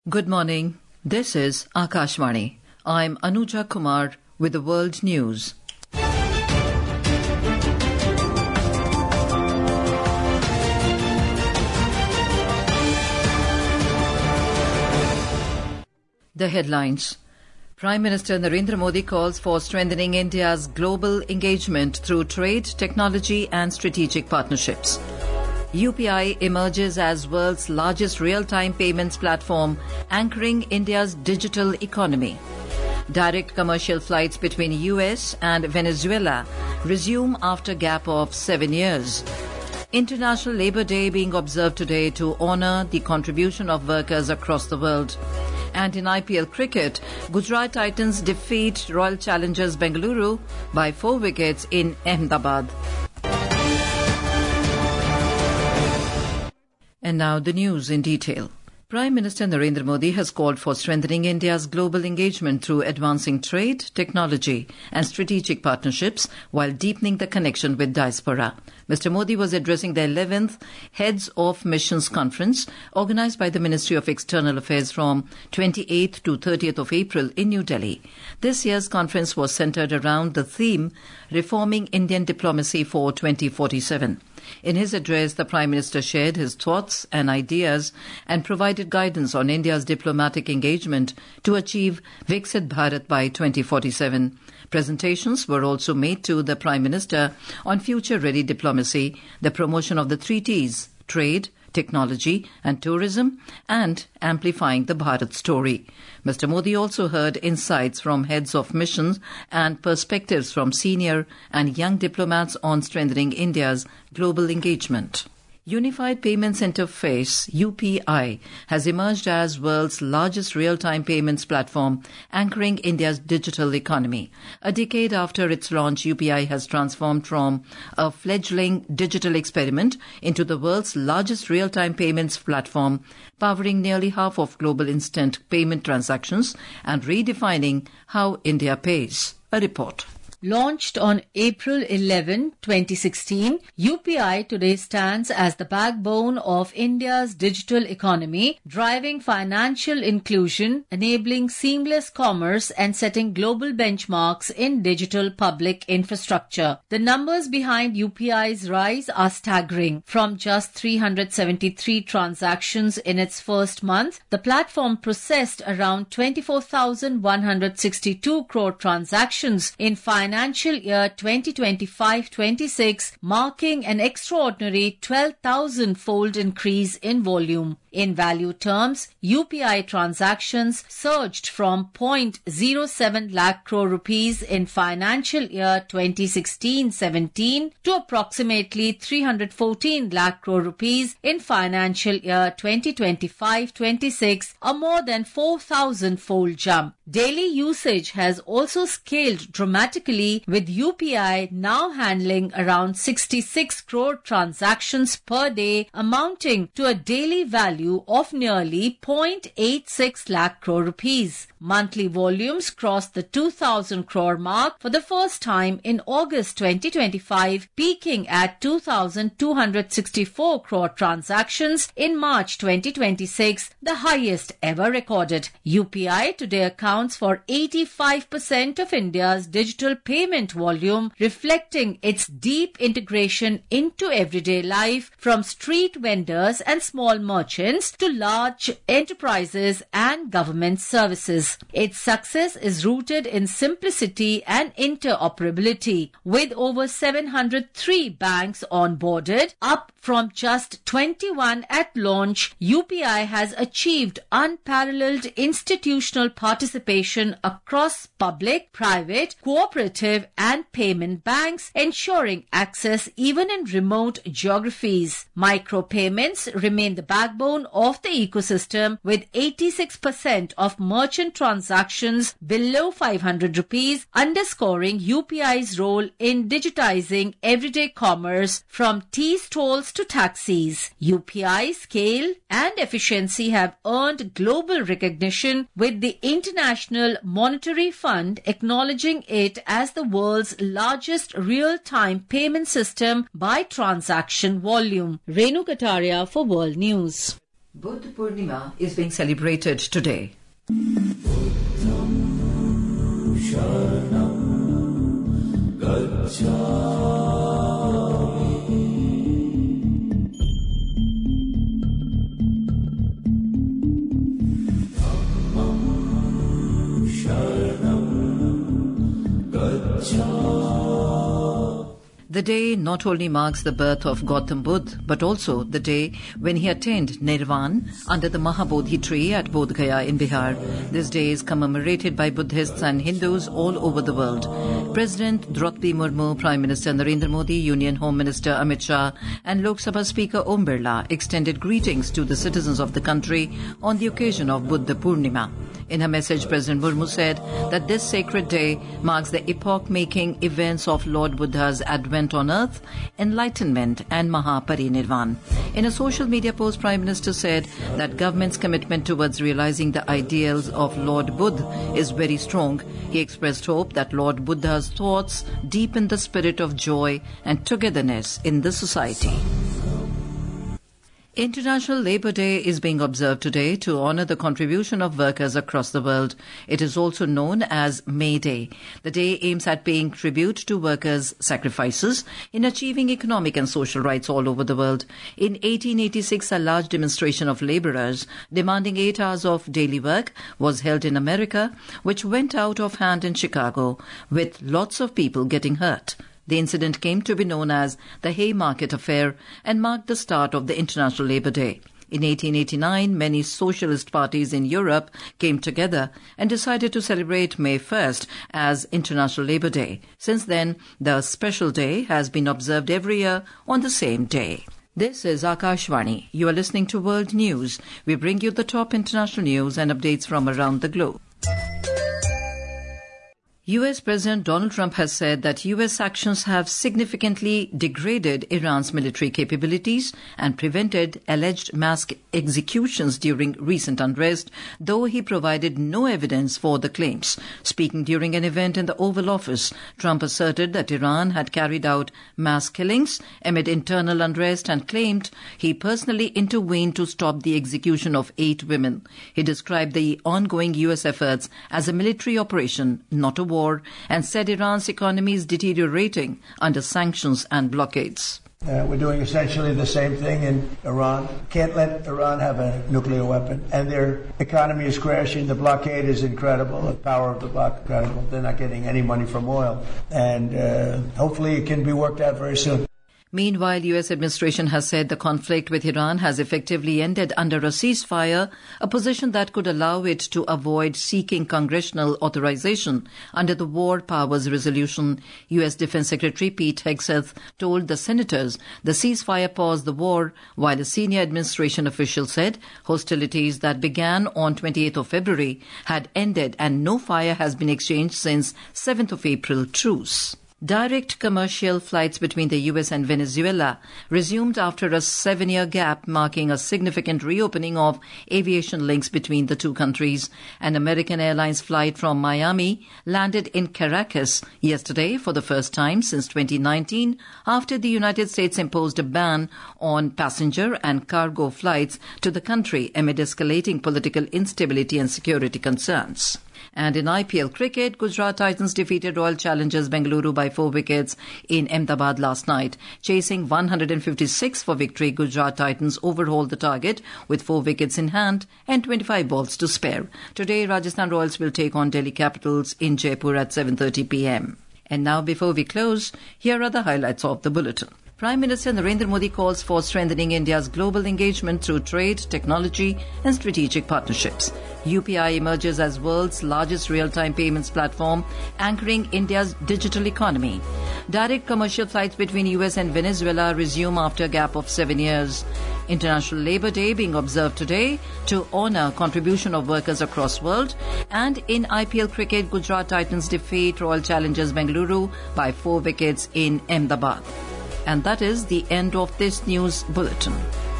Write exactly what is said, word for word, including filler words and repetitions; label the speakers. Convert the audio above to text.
Speaker 1: Good morning. This is Akashvani. I'm Anuja Kumar with the World News. The headlines. Prime Minister Narendra Modi calls for strengthening India's global engagement through trade, technology and strategic partnerships. U P I emerges as world's largest real-time payments platform, anchoring India's digital economy. Direct commercial flights between U S and Venezuela resume after gap of seven years. International Labour Day being observed today to honour the contribution of workers across the world. And in I P L cricket, Gujarat Titans defeat Royal Challengers Bengaluru by four wickets in Ahmedabad. And now the news in detail. Prime Minister Narendra Modi has called for strengthening India's global engagement through advancing trade, technology and strategic partnerships while deepening the connection with diaspora. Mister Modi was addressing the eleventh Heads of Missions Conference organised by the Ministry of External Affairs from twenty-eighth to thirtieth of April in New Delhi. This year's conference was centred around the theme Reforming Indian Diplomacy for twenty forty-seven. In his address, the Prime Minister shared his thoughts and ideas and provided guidance on India's diplomatic engagement to achieve Viksit Bharat by twenty forty-seven. Presentations were also made to the Prime Minister on future-ready diplomacy, the promotion of the three T's, trade, technology and tourism, and amplifying the Bharat story. Mister Modi also heard insights from heads of missions and perspectives from senior and young diplomats on strengthening India's global engagement. Unified Payments Interface, U P I, has emerged as world's largest real-time payments platform, anchoring India's digital economy. A decade after its launch, U P I has transformed from a fledgling digital experiment into the world's largest real-time payments platform, powering nearly half of global instant payment transactions and redefining how India pays. A report.
Speaker 2: Launched on April eleventh, twenty sixteen, U P I today stands as the backbone of India's digital economy, driving financial inclusion, enabling seamless commerce and setting global benchmarks in digital public infrastructure. The numbers behind U P I's rise are staggering. From just three hundred seventy-three transactions in its first month, the platform processed around twenty-four thousand one hundred sixty-two crore transactions in financial Financial year twenty twenty-five twenty-six, marking an extraordinary twelve thousand fold increase in volume. In value terms, U P I transactions surged from zero point zero seven lakh crore rupees in financial year twenty sixteen seventeen to approximately three hundred fourteen lakh crore rupees in financial year twenty twenty-five twenty-six, a more than four thousand fold jump. Daily usage has also scaled dramatically, with U P I now handling around sixty-six crore transactions per day, amounting to a daily value of nearly zero point eight six lakh crore rupees. Monthly volumes crossed the two thousand crore mark for the first time in August twenty twenty-five, peaking at two thousand two hundred sixty-four crore transactions in March twenty twenty-six, the highest ever recorded. U P I today accounts for eighty-five percent of India's digital payment volume, reflecting its deep integration into everyday life, from street vendors and small merchants to large enterprises and government services. Its success is rooted in simplicity and interoperability. With over seven hundred three banks onboarded, up from just twenty-one at launch, U P I has achieved unparalleled institutional participation across public, private, cooperative and payment banks, ensuring access even in remote geographies. Micropayments remain the backbone of the ecosystem, with eighty-six percent of merchant transactions below five hundred rupees, underscoring U P I's role in digitizing everyday commerce from tea stalls to taxis. U P I scale and efficiency have earned global recognition, with the International Monetary Fund acknowledging it as the world's largest real-time payment system by transaction volume. Renu Kataria for World News.
Speaker 1: Buddha Purnima is being celebrated today. The day not only marks the birth of Gautam Buddha, but also the day when he attained Nirvana under the Mahabodhi tree at Bodh Gaya in Bihar. This day is commemorated by Buddhists and Hindus all over the world. President Draupadi Murmu, Prime Minister Narendra Modi, Union Home Minister Amit Shah and Lok Sabha Speaker Om Birla extended greetings to the citizens of the country on the occasion of Buddha Purnima. In her message, President Murmu said that this sacred day marks the epoch-making events of Lord Buddha's advent on earth, enlightenment and Mahaparinirvan. In a social media post, Prime Minister said that government's commitment towards realizing the ideals of Lord Buddha is very strong. He expressed hope that Lord Buddha's thoughts deepen the spirit of joy and togetherness in the society. International Labour Day is being observed today to honour the contribution of workers across the world. It is also known as May Day. The day aims at paying tribute to workers' sacrifices in achieving economic and social rights all over the world. In eighteen eighty-six, a large demonstration of labourers demanding eight hours of daily work was held in America, which went out of hand in Chicago, with lots of people getting hurt. The incident came to be known as the Haymarket Affair and marked the start of the International Labour Day. In eighteen eighty-nine, many socialist parties in Europe came together and decided to celebrate May first as International Labour Day. Since then, the special day has been observed every year on the same day. This is Akashvani. You are listening to World News. We bring you the top international news and updates from around the globe. U S President Donald Trump has said that U S actions have significantly degraded Iran's military capabilities and prevented alleged mass executions during recent unrest, though he provided no evidence for the claims. Speaking during an event in the Oval Office, Trump asserted that Iran had carried out mass killings amid internal unrest and claimed he personally intervened to stop the execution of eight women. He described the ongoing U S efforts as a military operation, not a war, and said Iran's economy is deteriorating under sanctions and blockades.
Speaker 3: Uh, we're doing essentially the same thing in Iran. Can't let Iran have a nuclear weapon. And their economy is crashing. The blockade is incredible. The power of the block is incredible. They're not getting any money from oil. And uh, hopefully it can be worked out very soon.
Speaker 1: Meanwhile, U S administration has said the conflict with Iran has effectively ended under a ceasefire, a position that could allow it to avoid seeking congressional authorization under the War Powers Resolution. U S Defense Secretary Pete Hegseth told the senators the ceasefire paused the war, while a senior administration official said hostilities that began on twenty-eighth of February had ended and no fire has been exchanged since seventh of April truce. Direct commercial flights between the U S and Venezuela resumed after a seven-year gap, marking a significant reopening of aviation links between the two countries. An American Airlines flight from Miami landed in Caracas yesterday for the first time since twenty nineteen, after the United States imposed a ban on passenger and cargo flights to the country amid escalating political instability and security concerns. And in I P L cricket, Gujarat Titans defeated Royal Challengers Bengaluru by four wickets in Ahmedabad last night. Chasing one hundred fifty-six for victory, Gujarat Titans overhauled the target with four wickets in hand and twenty-five balls to spare. Today, Rajasthan Royals will take on Delhi Capitals in Jaipur at seven thirty p.m. And now, before we close, here are the highlights of the bulletin. Prime Minister Narendra Modi calls for strengthening India's global engagement through trade, technology and strategic partnerships. U P I emerges as world's largest real-time payments platform, anchoring India's digital economy. Direct commercial flights between U S and Venezuela resume after a gap of seven years. International Labour Day being observed today to honour contribution of workers across the world. And in I P L cricket, Gujarat Titans defeat Royal Challengers Bengaluru by four wickets in Ahmedabad. And that is the end of this news bulletin.